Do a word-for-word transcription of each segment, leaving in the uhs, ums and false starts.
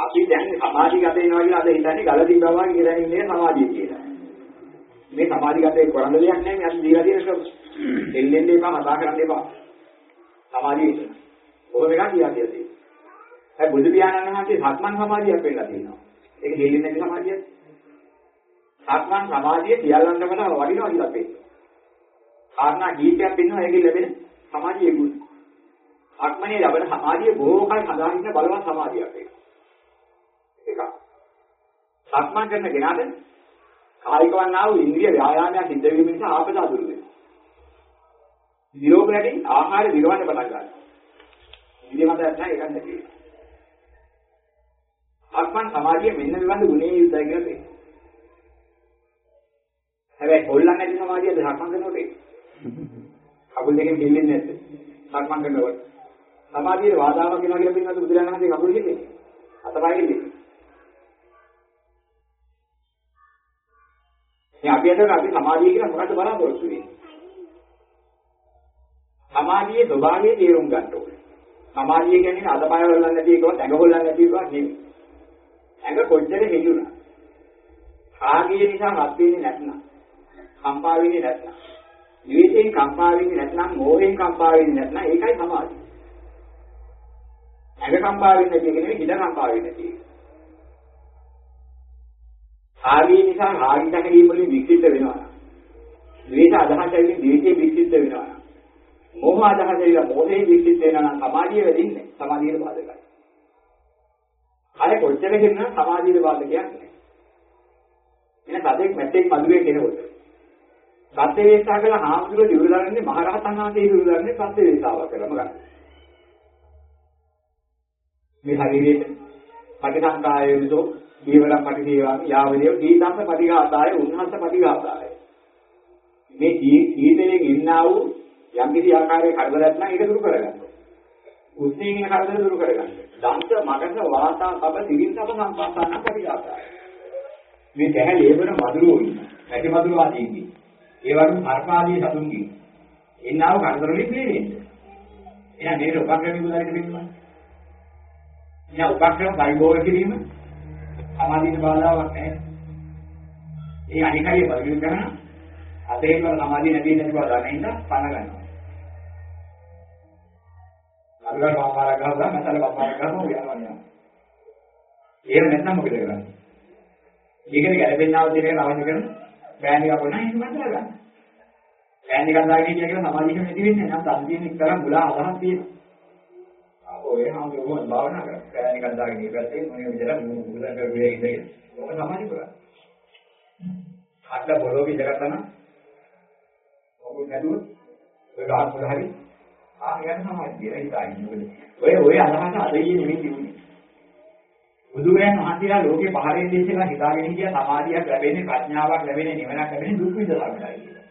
අපි දැන් සමාධිගත වෙනවා කියලා අද හිතන්නේ ගල දිබ්බවා කියලා ඉන්නේ සමාධිය කියලා. මේ සමාධිගතේ කරන්න දෙයක් නැහැ මේ අද දීලා තියෙන ශ්‍රම. දෙල්ලෙන්න එපා කතා කරන්න එපා. සමාධිය විතර. ඔබ එකක් කියලා තියෙනවා. ඒ බුදු පියාණන් වහන්සේ සක්මන් සමාධියක් වෙන්නලා තියෙනවා. ඒක දෙල්ලෙන්නේ නැති සමාධියක්. සක්මන් සමාධිය සියල්ලන්ටම වඩා වටිනවා කියලා පෙන්නනවා. කාරණා කීපයක් වෙනවා ඒකේ ලැබෙන සමාධියේ ගුණ. සක්මනේ ලැබෙන සමාධිය බොහෝ කල් සඳහන් ඉන්න බලවත් සමාධියක් ඒක. ඒක. සක්මන් කරන කෙනාට කායික වන්නා වූ ඉන්ද්‍රිය ව්‍යායාමයක් සිද්ධ වීම නිසා ආපදා දුරු වෙනවා. නිරෝගයෙන් ආහාර විරවන්න පටන් ගන්නවා. ඉන්ද්‍රිය මත නැහැ ඒක නැති. සක්මන් සමාධිය මෙන්න මෙවන්න ගුණේ යුක්තයි කියලා තියෙනවා. හැබැයි කොල්ලන් නැති සමාධියද සක්මන් කරනකොට ඒක. කකුල් දෙකෙන් දෙල්ලෙන්නේ නැද්ද? සක්මන් කරනකොට. සමාධියේ වාදාවක් වෙනවා කියලා පින්නත් බුදුරජාණන් වහන්සේ කකුල් දෙකේ. අතපයින් දෙන්නේ. මේ අපි අතර අපි සමාධිය කියලා මොකක්ද බලාපොරොත්තු වෙන්නේ? සමාධියේ ස්වභාවය තේරුම් ගන්න ඕනේ. සමාධිය කියන්නේ අතපය වලන්න නැති එකවත් ඇඟ හොල්ලන්න නැති එකවත් නෙමෙයි. ඇඟ කොච්චර හෙළුණා. ආගිය නිසා රත් වෙන්නේ නැත්නම්, කම්පා වෙන්නේ නැත්නම්, නිවේදයෙන් කම්පා වෙන්නේ නැත්නම්, මෝහයෙන් කම්පා වෙන්නේ නැත්නම් ඒකයි සමාධිය. ඇඟ කම්පා වෙන්නේ නැති එක නෙවෙයි හිත කම්පා වෙන්නේ නැති එක. ආගිය නිසා රාගික හැඟීම් වලින් විකෘත වෙනවා. ද්වේෂ අදහස වලින් ද්වේෂයෙන් විකෘත වෙනවා. මෝහ අදහස වලින් මෝහයෙන් විකෘත වෙනවා නම් සමාධිය වෙදින්නේ. සමාධියට බාධකයි. අර කොච්චර කියනවා සමාධියට බාධකයක් නෑ. එන සතෙක් මැට්ටෙක් මధుරේ කෙනෙකුට. සත්‍ය වේසා කළා හාමුදුරුවෝ දිවුරු දාන්නේ මහරහතන් වහන්සේ දිවුරු දාන්නේ සත්‍ය වේසාවක් කරලාම ගන්න. මේ ශරීරයේ පටිසංකායයෝ දීවරම් පටිදේවා යාවදේව දීතම්ස පටිඝාතාය උන්හංස පටිඝාතාය. මේ දීතයෙන් ඉන්නා වූ යම් කිසි ආකාරයක කරදරයක් නම් ඒක දුරු කරගන්න. උස්සින් ඉන්න කරදර දුරු කරගන්න. දන්ත මගස වාතා කබ දිවින් සබ සම්පස්සාන පටිඝාතාය. මේ දැහැ ලේබන මధుරෝ ඉන්න. වැඩි මధుර ආදීන්ගේ. ඒ වගේම හර්පාදී සතුන්ගේ. එන්නා වූ කරදර වලින් බේරෙන්න. එහෙනම් මේක උපක්‍රම විගුණාරිට දෙන්නවා. එහෙනම් උපක්‍රම පරිභෝග කිරීම සමාධියට බාධාවක් නැහැ. ඒ අනිකාරිය බලමින් කරන අතේ වල සමාධිය නැති නැති බව දැනෙන්න පණ ගන්නවා. අරගල පාපාර ගහලා නැතල පාපාර ගහනවා යනවා යනවා. ඒක නැත්නම් මොකද කරන්නේ? ඒකනේ ගැලපෙන්නව දෙන්නේ අවශ්‍ය කරන බෑන් එක පොණා ඒක මතල ගන්න. බෑන් එකක් දාගෙන ඉන්න කියලා සමාධිය නැති වෙන්නේ නැහැ. නම් සම්පූර්ණ එක්තරම් මුලා අදහස් තියෙනවා. ඔය හාමුදුරුවෝ භාවනා කරා. බෑන් එකක් දාගෙන ඉපැත්තේ මොනේ විදිහට මුකුදන් කරුවේ ඉඳගෙන. ඔක සමාධිය කරා. අట్లా බොලෝ විදගත්තන ඔබ නැදුවොත් ඔය ගහක් වල හරි ආ යන සමාධිය හිතාගෙන ඔය ඔය අදහස අදියේ නෙමෙයි තිබුණේ. බුදුරයන් වහන්සේලා ලෝකේ පහරෙන් දේශලා හිතාගෙන හිටිය සමාධියක් ලැබෙන්නේ ප්‍රඥාවක් ලැබෙන්නේ නිවනක් ලැබෙන්නේ දුක් විඳලා කියලා.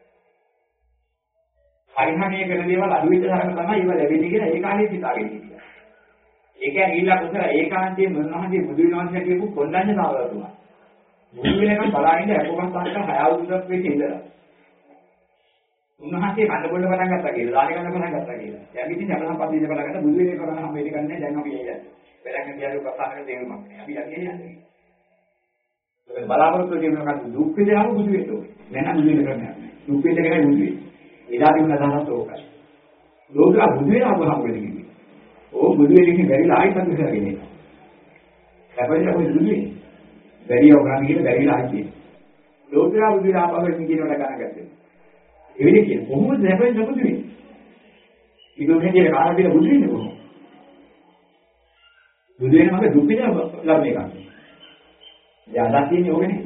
පරිහානිය කරන දේවල් අඩු විතරක් තමයි ඒව ලැබෙන්නේ කියලා ඒ කාලේ හිතාගෙන හිටියා. ඒ කියන්නේ ඊළඟ උසර ඒකාන්තයේ මොනවාදී බුදු විනෝන්සේ කියපු කොණ්ඩඤ්ඤ නාවලතුමා. බුදු වෙනකන් බලාගෙන අපෝපස්ථානක හය අවුරුද්දක් වෙච්ච ඉඳලා. උන්වහන්සේ කන්න බොන්න පටන් ගත්තා කියලා, දාන ගන්න පටන් ගත්තා කියලා. දැන් ඉතින් අපලම් පදින්න පටන් ගත්තා බුදු වෙනේ කරන්න හම්බෙන්නේ නැහැ දැන් අපි එන්නේ. වෙලකින් කියන්නේ උපස්ථානක තේරුමක් නෑ. අපි යන්නේ යන්නේ. ඒක බලාපොරොත්තු වෙන මොකක්ද දුක් විඳිනව බුදු වෙන්න ඕනේ. නැත්නම් බුදු වෙන්න කරන්නේ. දුක් විඳ එකයි බුදු වෙන්නේ. එදාදී වුණ අදහසත් ඕකයි. ලෝකා බුදු වෙන අප හම්බ වෙන්නේ කිව්වේ. ඕ බුදු වෙන්නේ බැරිලා ආයෙත් සංසාරේ එනවා. හැබැයි අපි බුදු වෙන්නේ. බැරියව ගන්න කියන බැරිලා ආයෙත්. ලෝකා බුදු වෙන අප වෙන්නේ කියනවට ගණන් ගත්තේ. ඒ වෙලේ කියන්නේ කොහොමද හැබැයි බුදු වෙන්නේ? ඉදෝකේ කාලා දින බුදු වෙන්නේ කොහොමද? බුදු වෙන මගේ දුක් විඳ ලබන එකක්. දැන් අදා තියෙන්නේ ඕකනේ.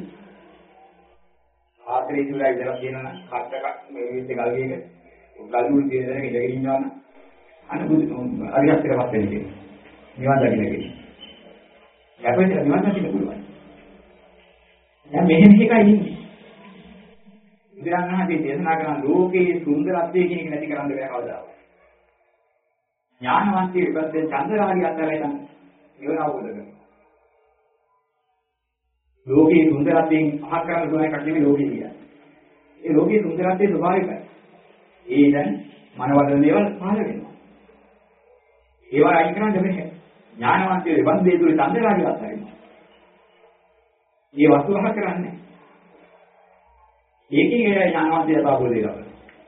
ආත්‍රේ ඉඳලා ඉඳලා කියනවා කට්ටක මේ විදිහට ගල්ගේක ගල්මුල් කියන දේ ඉඳගෙන ඉන්නවා නම් අන්න බුදු අරිහත්තරපත් වෙන්නේ. නිවන් දකින්න කියන්නේ. යැපෙන්න නිවන් දකින්න පුළුවන්. දැන් මෙහෙම එකයි ඉන්නේ. ඉතිරාන්හදී දේශනා කරන ලෝකයේ සුන්දරත්වය කියන එක නැති කරන්න බෑ කවදාවත්. ඥානවන්තයෙක් ඉපද්දෙන් චන්දරාගය අතරයි නම් නිවන අවබෝධ කරගන්න. ලෝකයේ සුන්දරත්වයෙන් අහක් කරන්න පුළුවන් එකක් නෙමෙයි ලෝකේ කියන්නේ. ඒ ලෝකයේ සුන්දරත්වයේ ස්වභාවිකයි. ඒ දැන් මනවදන දේවල් පහළ වෙනවා. ඒවා අයින් කරන්න බැහැ. ඥානවන්තයෝ එවන් දේ තුල චන්දරාගය අත්හරිනවා. මේ වස්තු රහ කරන්නේ. ඒකෙන් ඒ ඥානවන්තය අවබෝධය ලබනවා.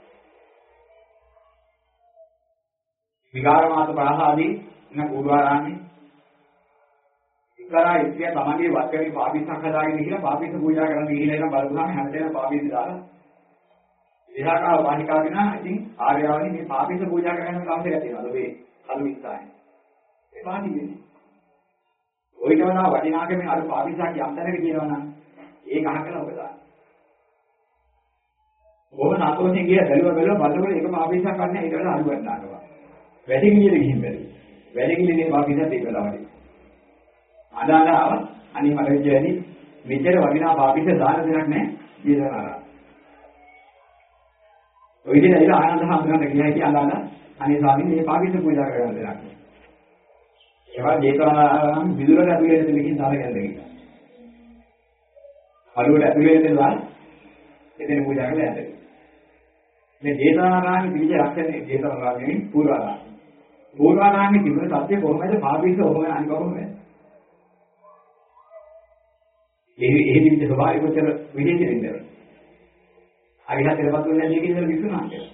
විකාර මාත ප්‍රාසාදී න පූර්වාරාමේ ඉස්සරහා ඉස්සිය තමන්ගේ වස්කරේ පාපිස්සක් හදාගෙන ගිහිලා පාපිස්ස පූජා කරන්න ගිහිලා ඉතින් බලපුවාම හැමදේම පාපිස්ස දාලා විහාරා වාහිකා වෙනා ඉතින් ආර්යවනි මේ පාපිස්ස පූජා කරන්න කවුද තියෙනවද මේ කලු ඉස්සානේ ඒ වාදි වෙන්නේ ඔයිටවනා වටිනාකමෙන් අර පාපිස්සක් යම්තරක කියනවනම් ඒක අහකලා ඔබ දාන්න බොහොම සතුටින් ගිය බැලුව බැලුව බලනකොට ඒක පාපිස්සක් ගන්න ඊට වඩා අඩු ගන්නවා වැඩි ගියද ගිහින් බැරි වැඩි ගියනේ පාපිස්සත් ඒක ලාවදී අදාළව අනිත් මට කියන්නේ මෙච්චර වටිනා පාපිස්ස දාන දෙයක් නැහැ ජීතවනාරා. ඔය විදිහට ඒක ආනන්ද හඳුනන කියලා කිය අදාළ අනේ ස්වාමීන් මේ පාපිස්ස පූජා කරන දෙයක්. ඒවා ජීතවනාරාම විදුරට ඇතුලේ ඉන්න දෙකින් දාලා ගන්නවා. අලුවට ඇතුලේ ඉඳලා එතන පූජා කරලා යන්න. මේ ජීතවනාරාමේ බීජ රක්ෂණය ජීතවනාරාමේ පූර්වාරාම. පූර්වාරාමේ තිබුණ සත්‍ය කොහොමද පාපිස්ස කොහොමද අනිත් කොහොමද? ඒ ඒ විදිහට ස්වභාවික උත්තර විදිහට ඉන්නේ. අරිහත් ඉරපත් වෙන්නේ නැති එකේ ඉඳලා විසුණා කියලා.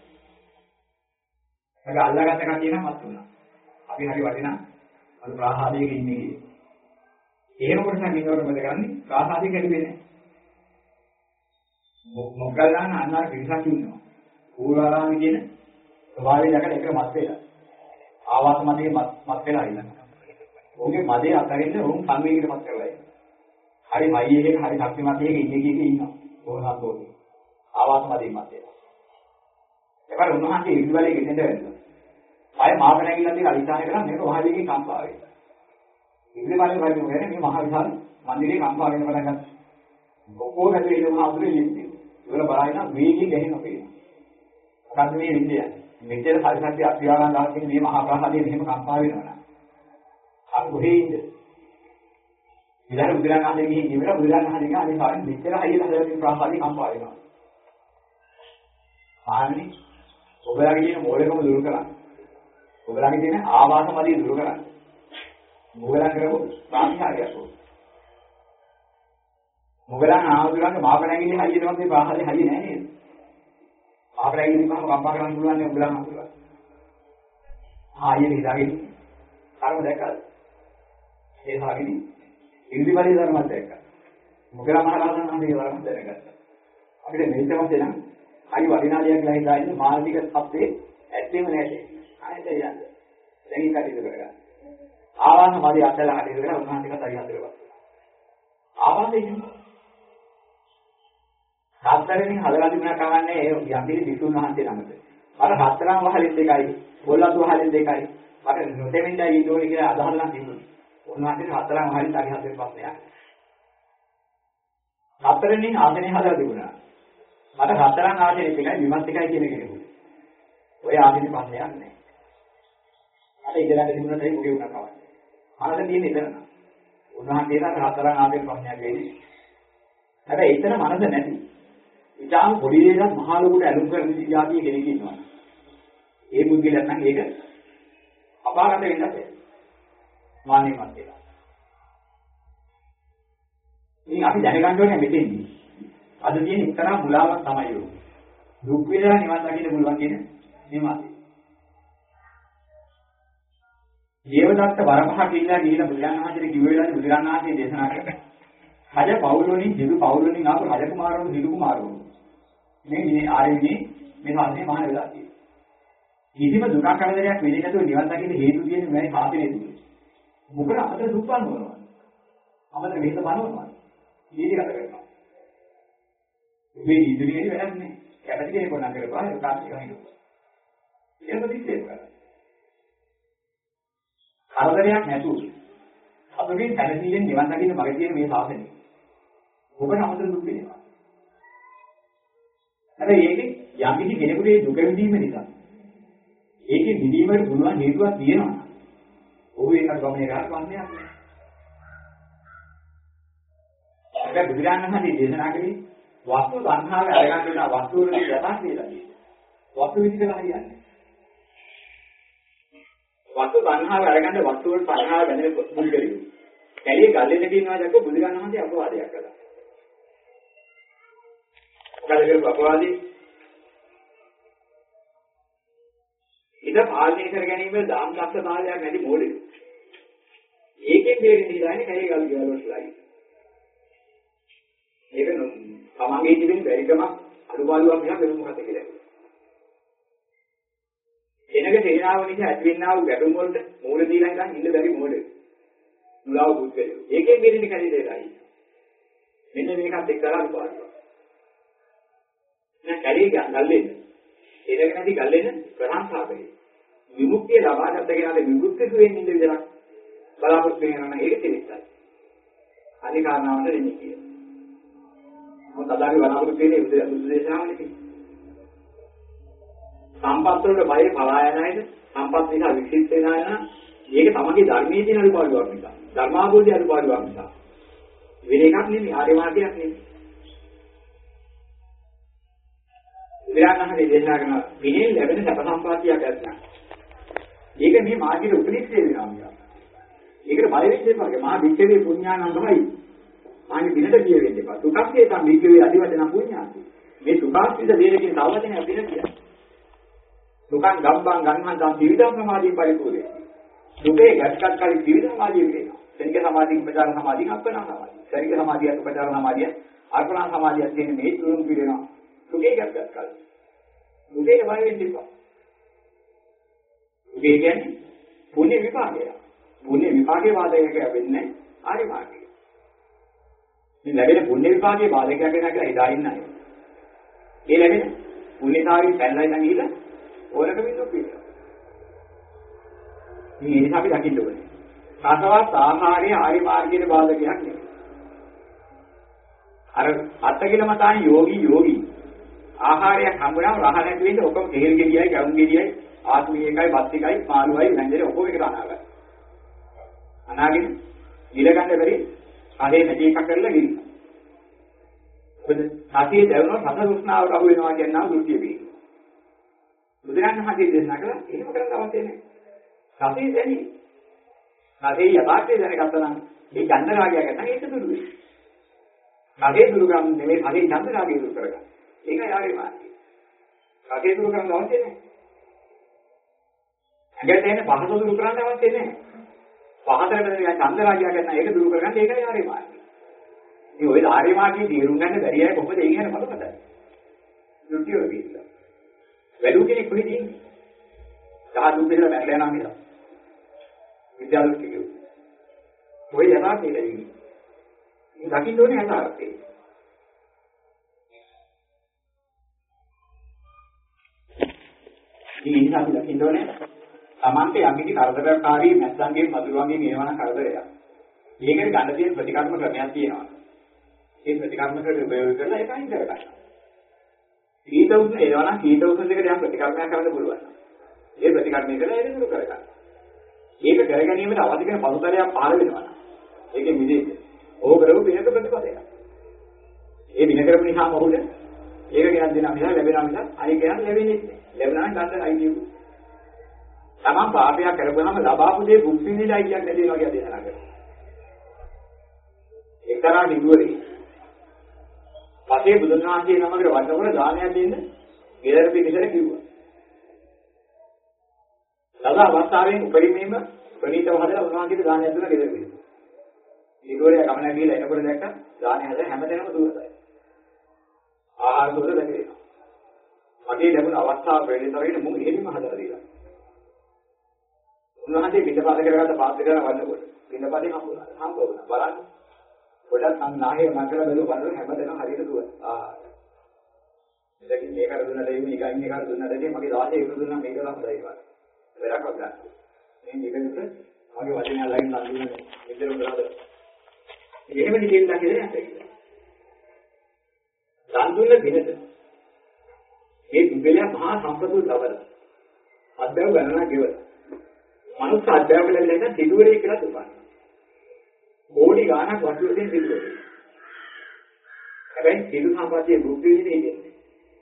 ඒක අල්ලාගත්ත කතිය නම් මත් වුණා. අපි හරි වටිනා අර ප්‍රාසාදයක ඉන්නේ කියේ. එහෙම කොටසක් ඉන්නකොට මොකද කරන්නේ? ප්‍රාසාදය කැඩෙන්නේ නැහැ. මොග්ගල්ලාන අන්නාර පිරිසක් ඉන්නවා. පූර්වාරාමයේ කියන ස්වභාවය දැකලා එක මත් වෙලා. ආවාස මදේ මත් වෙලා ඉන්නවා. ඔහුගේ මදේ අතරින්ද ඔවුන් සංවේගීට මත් කරලා ඉන්නවා. හරි මයියේ එක හරි ශක්තිමත් එකක ඉන්නේ කීක ඉන්නවා. කොහොමද ඕනේ. ආවාස මදේ මත් වෙලා. ඒකවල උන්වහන්සේ ඉරිවලේ ගෙදෙන්ද වෙනවා. අය මාප නැගිලා තියෙන අලිසාන කරා මේක වහලේකින් කම්පා වෙනවා. ඉරිවලේ වගේ වෙන්නේ මේ මහ විශාල මන්දිරේ කම්පා වෙන පටන් ගත්තා. කොහොමද මේ මහ අඳුරේ ඉන්නේ. ඉවර බලයින වේගයෙන් ගැහෙනවා පේනවා. මොකද්ද මේ විද්‍ය? මෙච්චර සල්සන්ටි අත්‍යාවන දාගෙන මේ මහා ප්‍රාසාදයේ මෙහෙම කම්පා වෙනවා. අර කොහේ ඉන්නේ? ඉතින් බුදුරණාහි ගිහින් ඉවර බුදුරණාහි ගා අනේ කාලේ මෙච්චර හයියට හදලා ප්‍රාසාදේ කම්පා වෙනවා. ආන්නේ ඔබලාගේ තියෙන මොලේකම දුරු කරන්න. ඔබලාගේ තියෙන ආවාසමදී දුරු කරන්න. මොගලන් කරපො සාමිහාරියක් ඕන. මොගලන් ආවුදුරන්ගේ මාපණැගිලි හයියටවත් මේ ප්‍රාසාදේ හයිය නැහැ නේද? මාපණැගිලි මම කම්පා කරන්න පුළුවන් නේ ඔබලන් අහුලා. ආයෙත් ඉඳගෙන කර්ම දැක්කද? ඒ සාගිනි ඉන්ද්‍රිය ධර්මات දැක්කා. මොගලන් මහරහතන් වහන්සේගේ ධර්ම දැනගත්තා. අපිට මෙච්චරම දෙනම් හරි වටිනා දෙයක් කියලා හිතා ඉන්නේ මානසික සත්‍යේ ඇත්තෙම නැහැ. ආයෙත් යන්න. දැන් ඒක කටයුතු කරගන්න. ආවාස මදි අතලා කටයුතු කරලා උන්වහන්සේට හරි හතරවක්. ආවාසෙ ඉන්නේ. හතරෙන් හදලා තිබුණා කවන්නේ ඒ යම්පිරි විසුණු වහන්සේ ළඟට. අර හතරන් වහලෙන් දෙකයි, පොල්ලතු වහලෙන් දෙකයි. මට නොතෙමින්දා ඊටෝනි කියලා අදහස් නම් තිබුණා. උන්වහන්සේ හතරන් වහලෙන් හරි හතරෙන් පස්සේ යනවා. හතරෙන් ආසනේ හදලා තිබුණා. මට හතරන් ආසනේ එකයි විමත් එකයි කියන කෙනෙකුට. ඔය ආසනේ පස්සේ යන්නේ. අර ඉඳලා තිබුණා තේ මුගේ උනා කවන්නේ. අනද තියෙන්නේ එතන. උන්වහන්සේට හතරන් ආසනේ පස්සේ යන්නේ. හැබැයි එතන මනස නැති. ඊටාම පොඩි දෙයක් මහා ලොකුට ඇලුම් කරන જાතිය කෙනෙක් ඉන්නවා. ඒ බුද්ධිලක් නම් ඒක අපාගත වෙන්නත් බැහැ. මානෙමත් වෙලා. ඉතින් අපි දැනගන්න ඕනේ මෙතෙන්දී. අද තියෙන එක්තරා මුලාවක් තමයි ඒක. දුක් වේදනා නිවන් දකින්න පුළුවන් කියන නිමාතේ. දේවදත්ත වරපහ කිල්ලා ගිහිලා බුදුරණාහිට කිව්ව වෙලාවේ බුදුරණාහිට දේශනා කළා. රජ පෞලෝනි දිවි පෞලෝනි ආපු රජ කුමාරවරු දිවි කුමාරවරු. මේ මේ ආරෙන්නේ මේ සාසනේ මහාන වෙලා තියෙනවා. කිසිම දුකක් කරදරයක් වෙන්නේ නැතුව නිවන් දකින්න හේතු තියෙන්නේ මේ සාසනේ තුල. මොකද අපිට දුක් බලනවා. අපිට වෙහෙස බලනවා. ඊට කතා කරනවා. මේ ඉදිරියේ වැඩක් නැහැ. කැපටි කෙනෙක් වුණා කරපුවා ඒක කාර්යයක් නෙවෙයි. ඒක දිත්තේ කරා. කරදරයක් නැතුව අපේ සැලසීමෙන් නිවන් දකින්න මගේ තියෙන මේ සාසනේ. මොකද අපිට දුක් වෙනවා. හැබැයි ඒකේ යම් කිසි කෙනෙකුට ඒ දුක විඳීම නිසා ඒකේ විඳීමට පුළුවන් හේතුවක් තියෙනවා. ඔහු ඒක ගමනේ කරන්නේ නැහැ. ඒක බුදුරජාණන් වහන්සේ දේශනා කළේ වස්තු සංහාවේ අරගන්න වෙන වස්තු වලින් යථා කියලා කියනවා. වස්තු විදිහට හරියන්නේ. වස්තු සංහාව අරගන්න වස්තු වල සංහාව බැඳෙන පුද්ගලියෝ. කැලිය ගල්ලෙන්න කියනවා දැක්ක බුදුරජාණන් වහන්සේ අපවාදයක් කළා. මොකද ඒක අපවාදී? ඉත පාලනය කර ගැනීම දාම් ලක්ෂ කාලයක් නැති මොඩේ. ඒකෙන් බේරෙන්න ඉඳන්නේ කැලිය ගල් ගලවලා ඉන්නේ. ඒක නෝ තමන්ගේ ජීවිතේ බැරිකම අනුබාලුවක් වෙන වෙන මොකද කියලා. එනක තේනාව නිසා ඇතිවෙනා වූ ගැටුම් වලට මූල දීලා ඉඳන් ඉන්න බැරි මොඩේ. මුලාව බුද්ධලෝ. ඒකෙන් බේරෙන්න කැලිය දෙලයි. මෙන්න මේකත් එක්කලා අනුබාලුවක්. නෑ කැලිය ගල්ලෙන්න. එනක නැති ගල්ලෙන්න ප්‍රහංසා කරේ. විමුක්තිය ලබා ගන්න කෙනාට විමුක්තිය වෙන්නේ ඉඳ විතරක් බලාපොරොත්තු වෙනවා ඒක තේරිස්සයි. අනිකාරණාවට දෙන්නේ කියලා. මොකද අදාගේ බලාපොරොත්තු වෙන්නේ බුදු දේශනාවනේ. සම්පත් වලට බය පලා යන අයද සම්පත් නිසා වික්ෂිප්ත වෙන අය නම් මේක තමගේ ධර්මයේ තියෙන අනුපාඩුවක් නිසා. ධර්මාභෝධය අනුපාඩුවක් නිසා. වෙන එකක් නෙමෙයි ආර්ය මාර්ගයක් නෙමෙයි. විරාණහනේ දේශනා කරන විනේ ලැබෙන සැප සම්පත්තියක් ඇත්නම්. ඒක මේ මාර්ගයේ උපනිෂ්ඨේ වෙනවා මියා. ඒකට බය වෙන්න එපා. මහා වික්කවේ පුඤ්ඤානම් තමයි. මාගේ දිනට කිය වෙන්න එපා. සුඛස්සේ තම වික්කවේ අදිවචන පුඤ්ඤාති. මේ සුඛාස්සිත දේරකින් තවවචනයක් දෙන කියන්නේ. සුඛං ගම්බං ගන්හං තම් ත්‍රිවිධ සමාධිය පරිපූර්ණයි. සුඛේ ගැටකට කරි ත්‍රිවිධ සමාධිය කියනවා. ශනික සමාධිය, උපචාර සමාධිය, අප්පනා සමාධිය. ශනික සමාධිය, උපචාර සමාධිය, අර්පණා සමාධිය කියන මේ තුනම පිළිවෙනවා. සුඛේ ගැටකට කරි. සුඛේ බය වෙන්න එපා. සුඛේ කියන්නේ පුණ්‍ය විපාකය. පුණ්‍ය විපාකේ වාදයක වෙන්නේ ආර්ය මාර්ගය. මේ ලැබෙන පුණ්‍ය විපාකේ වාදයක වෙනවා කියලා හිතා ඉන්න අය. ඒ ලැබෙන පුණ්‍යතාවයෙන් පැනලා ඉඳන් ගිහලා ඕනක විදිහට පිළිගන්න. මේ නිසා අපි දකින්න ඕනේ. සාසවත් ආහාරය ආර්ය මාර්ගයේ බාධකයක් නෙවෙයි. අර අත්තිකිලමතාන යෝගී යෝගී ආහාරයක් හම්බුනම රහ නැති වෙන්නේ ඔක්කොම තේල් ගෙඩියයි ගවුම් ගෙඩියයි ආත්මීයකයි බත් එකයි මාළුවයි වැංජනේ ඔක්කොම එකට අනාගන්න. අනාගෙන ඉල ගන්න බැරි අහේ නැති එකක් කරලා ගිහින්. මොකද සතිය දැවුනොත් රස රුස්නාවට අහු වෙනවා කියනවා දෘෂ්ටිය පිළිගන්න. බුදුරජාණන් වහන්සේ දේශනා කළා එහෙම කරන්න අවශ්‍ය නැහැ. සතිය දැනි. සතිය යථාර්ථය දැනගත්තා නම් මේ ඡන්ද රාගය ගන්න ඒක දුරු වෙයි. සතිය දුරු කරන්නේ නෙමෙයි සතිය ඡන්ද රාගය දුරු කරගන්න. ඒකයි ආවේ මාර්ගය. සතිය දුරු කරන්න අවශ්‍ය නැහැ. ඇඟට එන පහස දුරු කරන්න අවශ්‍ය නැහැ. පහතරට නිකන් ඡන්ද රාගය ගන්න ඒක දුරු කරගන්න ඒකයි ආර්ය මාර්ගය. ඉතින් ඔය ආර්ය මාර්ගයේ තේරුම් ගන්න බැරි අය කොහොමද ඒ කියන බලපතයි. දුක්ඛය වෙන්නේ. වැලු කෙනෙක් කොහෙද ඉන්නේ? සාදු දෙන්න බැලලා යනවා නේද? විද්‍යාලෙට කියෝ. ඔය යථාර්ථය දෙන්නේ. මේ දකින්න ඕනේ යථාර්ථය. මේ නිසා අපි දකින්න ඕනේ තමන්ට යම්කිසි කරදරකාරී නැත්නම්ගේ මధుරවන්ගේ නිවන කරදරයක්. මේකට ගන්න තියෙන ප්‍රතිකර්ම ක්‍රමයක් තියෙනවා. ඒ ප්‍රතිකර්ම ක්‍රම උපයෝග කරලා ඒක අයින් කරගන්න. සීත උෂ්ණ එනවා නම් සීත උෂ්ණ දෙකට යම් ප්‍රතිකර්මයක් කරන්න පුළුවන්. ඒ ප්‍රතිකර්මය කරලා ඒක දුරු කරගන්න. ඒක කර ගැනීමට අවශ්‍ය කරන පසුතලයක් පහළ වෙනවා. ඒකෙ විදේශ. ඕක කරපු විනක ප්‍රතිපදයක්. ඒ විනක කරපු නිසා මොහොත ඒක ගෙනත් දෙනවා මිස ලැබෙනවා මිස අනික ගෙනත් ලැබෙන්නේ නැහැ. ලැබුණා නම් ගන්න අයිතිය. තමන් පාපයක් කරපුවාම ලබාපු දේ බුද්ධ විඳිලා අයිතියක් නැති වෙනවා කියලා දේශනා කරනවා. එක්තරා නිදුවරේ පසේ බුදුන් වහන්සේ නමකට වඩනකොට දානයක් දෙන්න ගෙදර පිටිසර කිව්වා. ලද අවස්ථාවෙන් උපරිමයෙන්ම ප්‍රණීතව හදලා උන්වහන්සේට දානයක් දුන්නා ගෙදර පිටිසර. නිදුවරේ ගමන ගිහලා එනකොට දැක්ක දානය හදලා හැමදේම දුන්නා. ආහාර දුන්න දැකේනවා. මගේ ලැබුණ අවස්ථාව ප්‍රණීතවගෙන මුන් එහෙම හදලා දීලා. උන්වහන්සේ පිටපත කරගත්ත පාත්‍රය කරන වන්නකොට පිටපතේ හම්බුණා. හම්බුණා බලන්න. පොඩක් සංනාහේ මංගල බැලුව බලන හැමදේම හරියට දුවන. ආ. ඉතින් මේක දුන්නා දෙයි මේකයි මේක දුන්නා දෙයි මගේ දාසේ ඒක දුන්නා මේක තමයි හොඳයි වගේ. වෙරක් ගන්න. මේ මේක දුන්න මගේ වචනය අල්ලගෙන නන්දුනේ මෙතන උදාද. එහෙම නිකෙන්න කියලා නැහැ. දන් දුන්න දිනද ඒ දුබෙල මහා සම්පතු ලබන. අධ්‍යාව ගණනා ගෙවන. මනුස්ස අධ්‍යාව ලැබෙන්න සිදුවරේ කියලා දුන්නා. කෝටි ගාණක් වස්තු වලින් සිදුවරේ. හැබැයි සිදු සම්පත්තියේ බුද්ධ විදිහේ ඉන්නේ.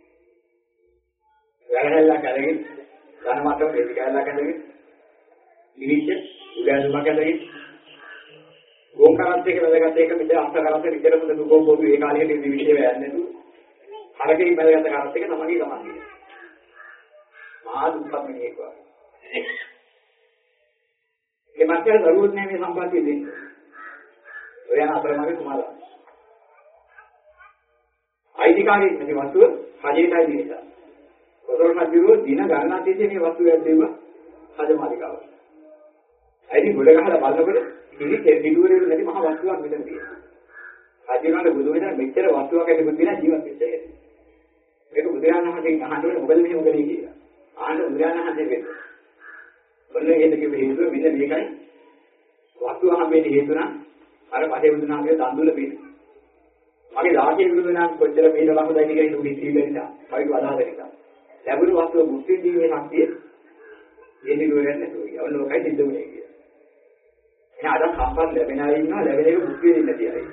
වැරහැල්ලා කරගෙන ධන මාත්‍ර ප්‍රතිකාරලා කරගෙන ඉහිච්ච උගෑනුමක් ඇදගෙන ගෝම් කරත් එක වැදගත් එක මෙතන අස්ස කරත් විතරම දුකෝ පොදු ඒ කාලේ මේ විශ්ේ වැයන්නේ නේද? හරකේ වැදගත් කරත් එක තමයි ගමන්නේ. මහා දුක්ඛ මිනිහෙක් වගේ. ඒ මාත්‍ර දරුවෝ නේ මේ සම්පත්තිය දෙන්නේ. ඔය යන අතරමඟ තුමාලා. අයිතිකාරී මේ වස්තුව රජයටයි දෙන නිසා. කොතරම් දිරුව දින ගණනක් තිස්සේ මේ වස්තුව ඇද්දෙව්වා රජමාලිකාව. අයිති ගොඩ ගහලා බලනකොට ඉතින් ඒ දිනුවරේ නැති මහ වස්තුවක් මෙතන තියෙනවා. රජුණන් බුදු වෙන මෙච්චර වස්තුවක් ඇතිවෙන්න තියෙන ජීවත් වෙච්ච එක. මේක බුදුරජාණන් වහන්සේගෙන් අහන්නේ මොකද මෙහෙම කරේ කියලා. ආන්න බුදුරජාණන් වහන්සේ වෙන්න. ඔන්න ඒක කිව්ව හේතුව මෙන්න මේකයි. වස්තුව හම්බෙන්නේ හේතුව නම් අර පහේ බුදුනාගේ දන්දුල පිට. මගේ දාකේ බුදුනාන් කොච්චර මේක ලහුදයි කියලා ඉන්නේ උදේ ඉඳලා පරිදු අදහස නිසා. ලැබුණු වස්තුව මුක්ති දීමේ ශක්තිය ඒ දිනුවරෙන් නැතුව. ඔන්න ඔකයි සිද්ධ වෙන්නේ කියලා. එහෙනම් අද සම්පත් ලැබෙන අය ඉන්නවා ලැබෙන එක මුක්ති දෙන්නේ නැති අය.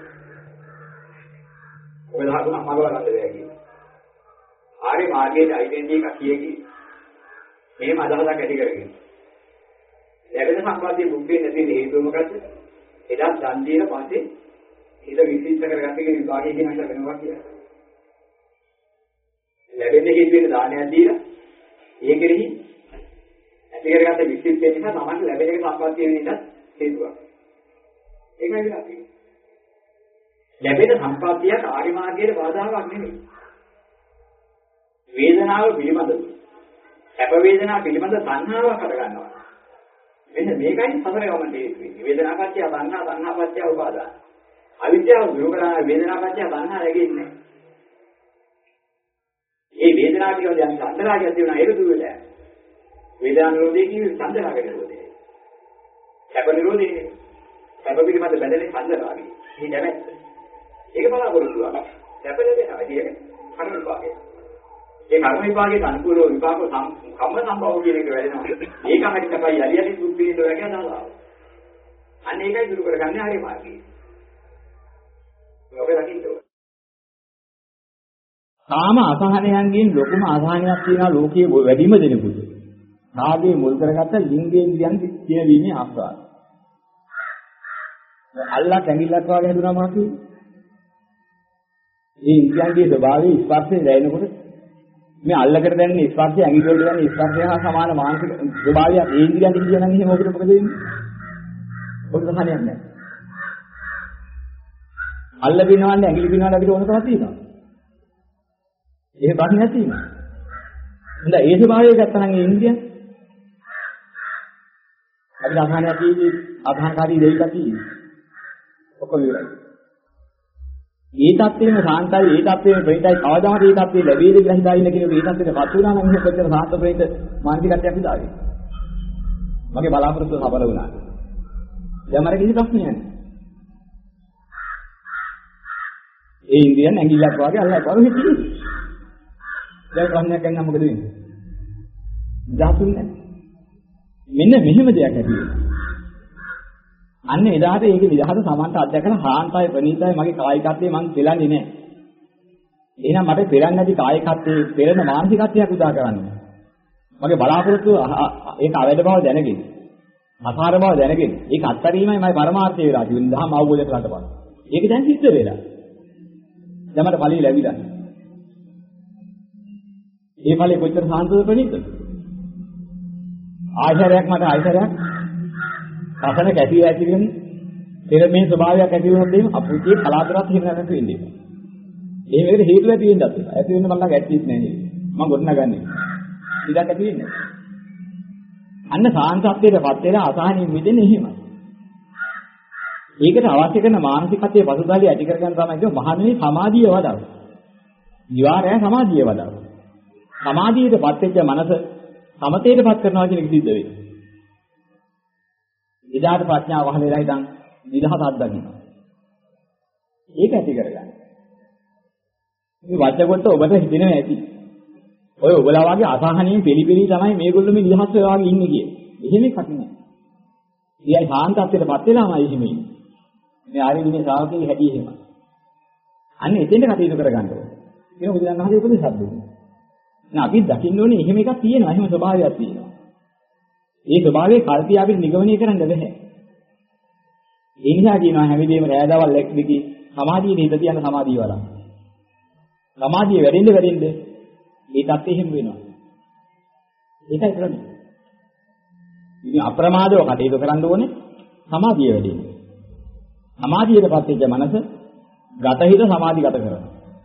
ඔය දහතුන අම්මගව ගන්න බෑ කියන්නේ. ආරේ මාර්ගයේ අයිඩෙන්ටි එක කියකි. මේම අදහසක් ඇති කරගෙන. ලැබෙන සම්පත්තිය මුක්ති නැති හේතුව මොකද්ද? එදා දන් දීලා පස්සේ හිත විශ්ිෂ්ට කරගත්ත එක විභාගයේ කියන එක වෙනවා කියලා. ලැබෙන හේතුවෙන් දානයක් දීලා ඒ කෙරෙහි ඇති කරගත්ත විශ්ිෂ්ට වෙන නිසා තමයි ලැබෙන එක සම්පත්තිය වෙන නිසා හේතුවක්. ඒකයි වෙලා තියෙන්නේ. ලැබෙන සම්පත්තියට ආරි මාර්ගයේ බාධාවක් නෙමෙයි. වේදනාව පිළිබඳව සැප වේදනාව පිළිබඳ සංහාවක් කරගන්නවා. මෙන්න මේකයි සතර ගමන හේතු වෙන්නේ. වේදනාපච්චය සංහා සංහාපච්චය උපාදාන. අවිද්‍යාව දුරු කරන වේදනාපච්චය සංහා රැගෙන්නේ නැහැ. මේ වේදනාව පිළිබඳ යම් සම්දරාගයක් තියෙනවා ඒක දුර වෙලා. වේදනා නිරෝධය කියන්නේ සම්දරාග නිරෝධය. සැප නිරෝධය නෙමෙයි. සැප පිළිබඳ බැඳෙන සම්දරාගය. මේ නැමැත්ත. ඒක බලාපොරොත්තු වෙනවා. සැප ලැබෙනවා. ඒක කර්ම විපාකය. ඒ කර්ම විපාකයේ අනුකූලව විපාක කම්ම සම්භව කියන එක වැඩෙනවා. ඒක හරි තමයි යලියලි දුක් පිළිඳ වගේ දාලා. අන්න ඒකයි දුරු කරගන්නේ ආර්ය මාර්ගය. ඔබ දකින්න ඕන. කාම අසහනයන්ගෙන් ලොකුම අසහනයක් තියෙනවා ලෝකයේ වැඩිම දෙනෙකුට. රාගයේ මුල් කරගත්ත ලිංගේන්ද්‍රයන් කියන වීමේ ආස්වාද. අල්ලා කැඟිල්ලක් වගේ හැදුනා මොකක්ද? ඒ ඉන්ද්‍රියන්ගේ ස්වභාවය ස්පර්ශයෙන් දැනෙනකොට මේ අල්ලකට දැනෙන ස්පර්ශය ඇඟිලි වලට දැනෙන ස්පර්ශය හා සමාන මානසික ස්වභාවයක් ඒ ඉන්ද්‍රියන්ට කියනනම් එහෙම ඔකට මොකද වෙන්නේ? ඔකට සහනයක් නැහැ. අල්ල බිනවන්නේ ඇඟිලි බිනවන්න අපිට ඕන තරම් තියෙනවා. එහෙම ප්‍රශ්නයක් තියෙනවා. හොඳ ඒ ස්වභාවය ගත්තා නම් ඒ ඉන්ද්‍රියන් අපිට අසහනයක් තියෙන්නේ අසහනකාරී දෙයක් තියෙන්නේ. ඔක්කොම ඉවරයි. ඒ තත්ත්වෙම සාන්තයි ඒ තත්ත්වෙම ප්‍රේතයි කවදාවත් ඒ තත්ත්වෙ ලැබෙයිද කියලා හිතාගෙන කියන ඒ තත්ත්වෙට පත් වුණා නම් එහෙම කොච්චර සාන්ත ප්‍රේත මානසිකත්වයක් විදාවේ. මගේ බලාපොරොත්තු සඵල වුණා. දැන් මට කිසි ප්‍රශ්නයක් නැහැ. ඒ ඉන්දියන් ඇඟිල්ලක් වගේ අල්ලලා බලු හිටියේ. දැන් ප්‍රශ්නයක් ගන්න මොකද වෙන්නේ? ධාතුන්නේ. මෙන්න මෙහෙම දෙයක් ඇති වෙනවා. අන්න එදාට ඒක විදහාට සමන්ත අධ්‍යක්ෂණ හාන්තයි ප්‍රණීතයි මගේ කායිකත්වයේ මං පෙළන්නේ නැහැ. එහෙනම් මට පෙළන්නේ නැති කායිකත්වයේ පෙළෙන මානසිකත්වයක් උදා කරන්න. මගේ බලාපොරොත්තු ඒක අවැඩ බව දැනගෙන, අසාර බව දැනගෙන, ඒක අත්හැරීමයි මගේ පරමාර්ථය වෙලා තියෙන්නේ. දහම අවබෝධ කරගන්න බෑ. ඒක දැන් සිද්ධ වෙලා. දැන් මට ඵලෙ ලැබිලා. ඒ ඵලෙ කොච්චර සාන්තද ප්‍රණීතද? ආශ්‍රයයක් මට ආශ්‍රයයක් රසන කැටි ඇති වෙන පෙර මේ ස්වභාවයක් ඇති වුණොත් එහෙම අපුතියේ කලාතුරක් එහෙම නැතු වෙන්නේ. ඒ වේකට හේතු ඇති වෙන්නත් ඒවා. ඇති වෙන්න මල්ලා ගැට්ටිත් නැහැ. මම ගොඩනගන්නේ. ඉඩක් ඇති වෙන්නේ. අන්න සාන්තත්වයටපත් වෙලා අසහනින් මිදෙන්නේ එහෙමයි. ඒකට අවශ්‍ය කරන මානසිකත්වයේ පසුතලය ඇති කරගන්න තමයි කිව්ව මහණෙනි සමාධිය වඩව. නිවාරය සමාධිය වඩව. සමාධියටපත් වෙච්ච මනස සමතේටපත් කරනවා කියන එක සිද්ධ වෙන්නේ. ඉදාට ප්‍රඥාව වහල වෙලා ඉඳන් නිදහස අත්දකින්නවා. ඒක ඇති කරගන්න. මේ වචකොට ඔබට හිතෙනවා ඇති. ඔය ඔබලා වගේ අසහනින් පිළිපිලි තමයි මේගොල්ලෝ මේ නිදහස් වෙලා වගේ ඉන්නේ කියේ. එහෙම එකක් නෑ. ඊයයි සාන්තත්වයටපත් වෙලාමයි එහෙම ඉන්නේ. මේ ආරිදිනේ ශ්‍රාවකෙයි හැටි එහෙම. අන්න එතෙන්ට කටයුතු කරගන්න ඕනේ. ඒක බුදුන් වහන්සේ උපදේශයක් දුන්නා. නා අපි දකින්න ඕනේ එහෙම එකක් තියෙනවා. එහෙම ස්වභාවයක් තියෙනවා. ඒ ස්වභාවයේ කල්පිය අපිට නිගමනය කරන්න බැහැ. ඒ නිසා කියනවා හැමදේම රැඳවල් එක්කදී සමාධියේ හිත තියන සමාධිය වරන්. සමාධිය වැඩෙන්න වැඩෙන්න ඒ தත්ත්වෙ හිම වෙනවා. ඒකයි කරන්නේ. ඉතින් අප්‍රමාදව කටයුතු කරන්න ඕනේ සමාධිය වැඩෙන්න. සමාධියටපත් වෙච්ච මනස ගත හිත සමාධිගත කරනවා.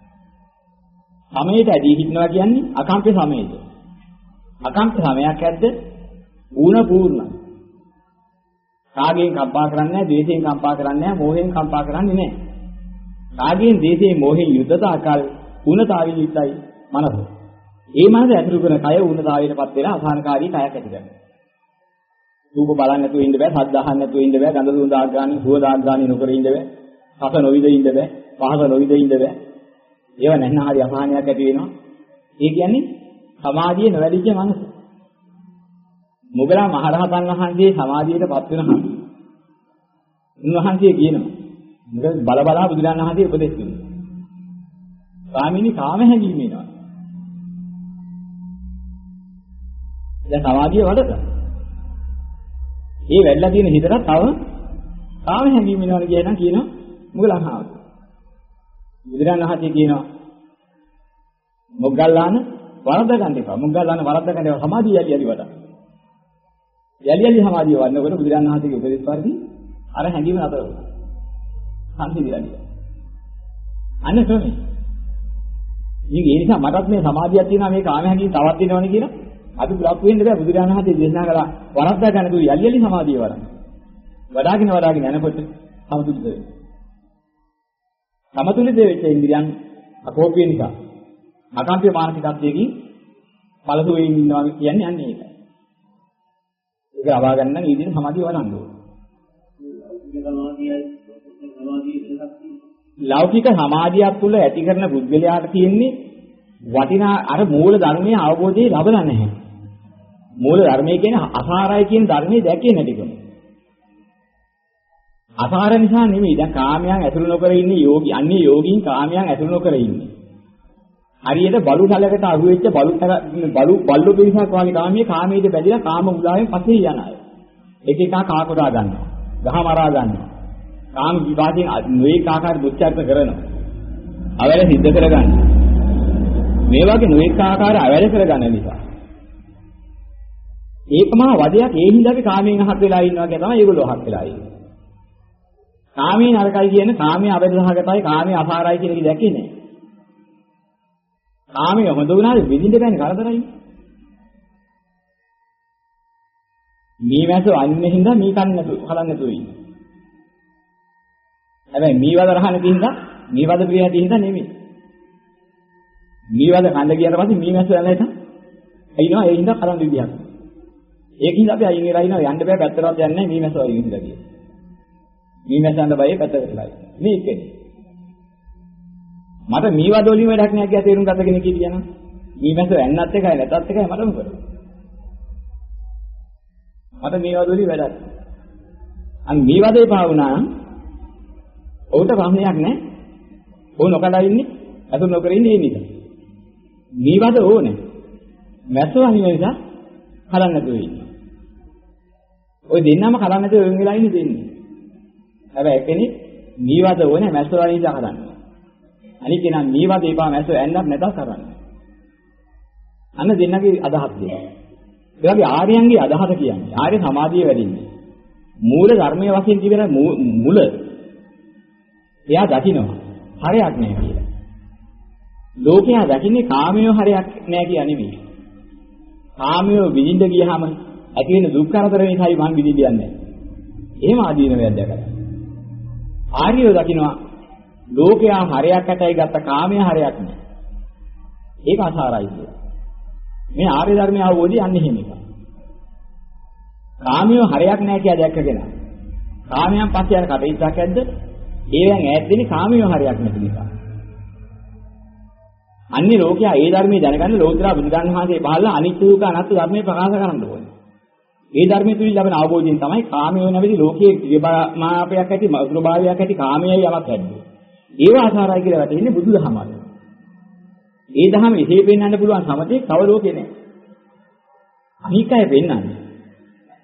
සමයට ඇදී හිටනවා කියන්නේ අකම්ප්‍ය සමයට. අකම්ප්‍ය සමයක් ඇද්ද ඌණ පූර්ණ. රාගයෙන් කම්පා කරන්නේ නැහැ, ද්වේෂයෙන් කම්පා කරන්නේ නැහැ, මෝහයෙන් කම්පා කරන්නේ නැහැ. රාගයෙන්, ද්වේෂයෙන්, මෝහයෙන් යුද්ධත අකල් ඌණතාවී යුක්තයි මනස. ඒ මනස ඇතුළු කරන කය ඌණතාවයටපත් වෙලා අසහනකාරී කයක් ඇති කරනවා. රූප බලන්න නැතුව ඉන්න බෑ, සද්ද අහන්න නැතුව ඉන්න බෑ, ගඳ සුවඳ ආග්‍රාණි, සුව දාග්‍රාණි නොකර ඉන්න බෑ, රස නොවිද ඉන්න බෑ, පහස නොවිද ඉන්න බෑ. ඒව නැත්නම් හරි අසහනයක් ඇති වෙනවා. ඒ කියන්නේ සමාධිය නොවැඩිච්ච මනස. මොග්ගලා මහරහතන් වහන්සේ සමාධියටපත් වෙනවා. උන්වහන්සේ කියනවා මොකද බල බලා බුදුරජාණන් වහන්සේ උපදෙස් දුන්නා. ස්වාමීනි කාම හැඟීම එනවා. දැන් සමාධිය වඩලා. ඒ වැඩිලා තියෙන හිතට තව කාම හැඟීම එනවා කියනවා කියනවා මොග්ගලා මහරහතන්. බුදුරජාණන් වහන්සේ කියනවා මොග්ගල්ලාන වරද්ද ගන්න එපා. මොග්ගල්ලාන වරද්ද ගන්න එපා. සමාධිය යලි යලි වඩා. යලි යලි සමාධිය වඩනකොට බුදුරජාණන් වහන්සේගේ උපදෙස් පරිදි අර හැඟීම නතර වුණා. සංසිඳිලා. අන්න තමයි. ඉතින් ඒ නිසා මටත් මේ සමාධියක් තියෙනවා මේ කාම හැඟීම් තවත් වෙනවනේ කියලා අපි බ්ලොක් වෙන්න බෑ. බුදුරජාණන් වහන්සේ දේශනා කළා වරද්දා ගන්න තුරු යලි යලි සමාධිය වඩන්න. වඩාගෙන වඩාගෙන යනකොට සමතුලිත වෙනවා. සමතුලිත වෙච්ච ඉන්ද්‍රියන් අකෝපිය නිසා අකම්පිය මානසිකත්වයකින් පළසුවෙන් ඉන්නවා කියන්නේ අන්නේ ඒකයි. ඒක ලබා ගන්න නම් ඊදින සමාධිය වඩන්න ඕනේ. ලෞකික සමාධියක් තුළ ඇති කරන පුද්ගලයාට තියෙන්නේ වටිනා අර මූල ධර්මයේ අවබෝධය ලැබලා නැහැ. මූල ධර්මයේ කියන්නේ අසාරයි කියන ධර්මයේ දැකේ නැතිකම. අසාර නිසා නෙමෙයි. දැන් කාමයන් ඇතුළු නොකර ඉන්නේ යෝගී. අන්නේ යෝගීන් කාමයන් ඇතුළු නොකර ඉන්නේ. හරියට බලු සැලකට අහුවෙච්ච බලු බලු බල්ලු පිරිසක් වගේ කාමයේ කාමයේද බැඳිලා කාම මුලාවෙන් පස්සේ යන අය. එක එක කා කොටා ගන්නවා. ගහ මරා ගන්නවා. කාම විවාදයෙන් නොඑක ආකාර දුච්චර්ත කරනවා. අවැල සිද්ධ කරගන්න. මේ වගේ නොඑක ආකාර අවැල කරගන්න නිසා. ඒකම වදයක් ඒ හින්දා අපි කාමයෙන් අහත් වෙලා ඉන්නවා කියලා තමයි ඒගොල්ලෝ අහත් වෙලා ඉන්නේ. කාමයේ නරකයි කියන්නේ කාමයේ අවැඩසහගතයි කාමයේ අසාරයි කියන එක දැකේ නෑ. කාමයේ හොඳ වුණාද විඳින්න බෑනේ කරදරයි. මේ වැස අන්නේ හින්දා මේ කන්න නැතු හලන්න නැතුව ඉන්නේ. හැබැයි මීවද රහන තින්දා මීවද ප්‍රිය තින්දා නෙමෙයි. මීවද කන්න ගියාට පස්සේ මී වැස යන එක අයින්නවා ඒ හින්දා කරන් විදියක්. ඒකින්ද අපි අයින් වෙලා ඉනවා යන්න බෑ පැත්තටවත් යන්නේ නැහැ මී වැස වගේ හින්දා කියලා. මී වැසඳ බය පැත්තට වෙලා ඉන්නේ. මේකනේ. මට මීවද වලින් වැඩක් නෑ කියලා තේරුම් ගත කෙනෙක් කියනවා. මී වැස වැන්නත් එකයි නැතත් එකයි මට මොකද? මට මීවද වලින් වැඩක්. අන් මීවදේ පාවුණා ඔවුන්ට ප්‍රශ්නයක් නැහැ. ඔවුන් නොකඩා ඉන්නේ, අතුරු නොකර ඉන්නේ ඒ නිසා. මීවද ඕනේ. මැස්සෝ අනිව නිසා කලන්න නැතුව ඉන්නේ. ඔය දෙන්නම කලන්න නැතුව වෙන වෙලා ඉන්නේ දෙන්නේ. හැබැයි එක්කෙනෙක් මීවද ඕනේ මැස්සෝ අනිව නිසා කලන්න. අනික කෙනා මීවද එපා මැස්සෝ ඇන්නත් නැතත් කරන්නේ. අන්න දෙන්නගේ අදහස් දෙක. ඒ වගේ ආර්යයන්ගේ අදහස කියන්නේ ආර්ය සමාධිය වැඩින්නේ. මූල ධර්මයේ වශයෙන් තිබෙන මුල එයා දකින්නවා හරයක් නෑ කියලා. ලෝකයා දකින්නේ කාමයේ හරයක් නෑ කියලා නෙමෙයි. කාමයේ විඳින්න ගියාම ඇති වෙන දුක් කරදර නිසායි මං විඳින්න යන්නේ. එහෙම ආදීනවයක් දැකලා. ආර්යෝ දකින්නවා ලෝකයා හරයක් ඇතයි ගත්ත කාමයේ හරයක් නෑ. ඒක අසාරයි කියලා. මේ ආර්ය ධර්මය අවබෝධය යන්නේ එහෙම එක. කාමයේ හරයක් නෑ කියලා දැක්කගෙන කාමයන් පස්සේ යන කටයුත්තක් ඇද්ද? ඒවෙන් ඈත් වෙන්නේ කාමයේ හරයක් නැති නිසා. අන්නේ ලෝකයා ඒ ධර්මයේ දැනගන්න ලෝතර බුදුන් වහන්සේ පහළලා අනිත්‍ය දුක අනාත්ම ධර්මයේ ප්‍රකාශ කරන්න ඕනේ. ඒ ධර්මයේ තුලින් ලැබෙන අවබෝධයෙන් තමයි කාමයේ නැවති ලෝකයේ ක්‍රියාමාපයක් ඇති මధుරභාවයක් ඇති කාමයයි යමක් ඇද්දේ. ඒව ආසාරයි කියලා වැටෙන්නේ බුදුදහමයි. ඒ දහම එසේ පෙන්වන්න පුළුවන් සමතේ තව ලෝකේ නැහැ. අනිකයි පෙන්වන්නේ.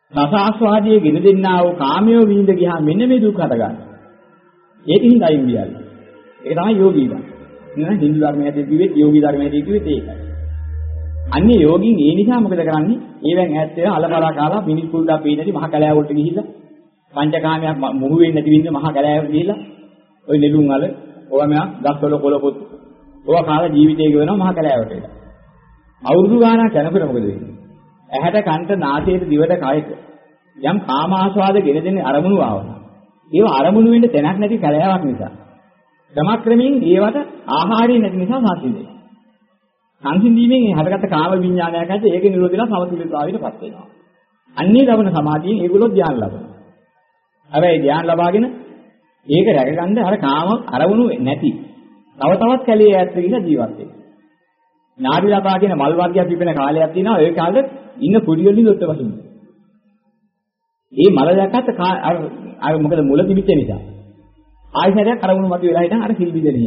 රස ආස්වාදයේ ගෙන දෙන්නා වූ කාමයේ විඳ ගියා මෙන්න මේ දුක් හට ගන්න. ඒකින් අයින් වියල්ලා. ඒක තමයි යෝගීව. නේද? හින්දු ධර්මයේ කිව්වෙත් යෝගී ධර්මයේ කිව්වෙත් ඒකයි. අන්නේ යෝගින් ඒ නිසා මොකද කරන්නේ? ඒවෙන් ඈත් වෙලා අලබලා කාලා මිනිස් කුරුඩා පීනටි මහ කැලෑව වලට ගිහිල්ලා පංචකාමයක් මුහු වෙන්නේ නැති වින්ද මහ කැලෑවට ගිහිල්ලා ওই නෙළුම් වල ඕවා මෙයා ගස්වල කොළ පොත් ඕවා කාලා ජීවිතේ ගෙවනවා මහ කැලෑවට එලා. අවුරුදු ගානක් යනකොට මොකද වෙන්නේ? ඇහැට කනට නාසයට දිවට කයට යම් කාම ආස්වාද ගෙන දෙන්නේ අරමුණු ආවනවා. ඒව අරමුණු වෙන්න තැනක් නැති කැලෑවක් නිසා. ක්‍රමක්‍රමයෙන් ඒවට ආහාරය නැති නිසා සංසිඳෙනවා. සංසිඳීමෙන් ඒ හටගත්ත කාම විඥානයක් ඇද්ද ඒක නිරෝධලා සමතුලිතභාවයටපත් වෙනවා. අන්නේ ලබන සමාධියෙන් ඒගොල්ලෝ ධ්‍යාන ලබනවා. හැබැයි ධ්‍යාන ලබාගෙන ඒක රැකගන්න අර කාම අරමුණු නැති. තව තවත් කැලේ ඈත් වෙලා ජීවත් වෙනවා. නාඩි ලබා කියන මල් වර්ගයක් පිපෙන කාලයක් තියෙනවා. ඒ කාලෙත් ඉන්න කුඩි වලින් දොට්ට වහින්න. මේ මල දැක්කත් අර අර මොකද මුල තිබිච්ච නිසා. ආයතරයක් අරමුණු මත වෙලා හිටන් අර සිල් බිඳෙන්නේ.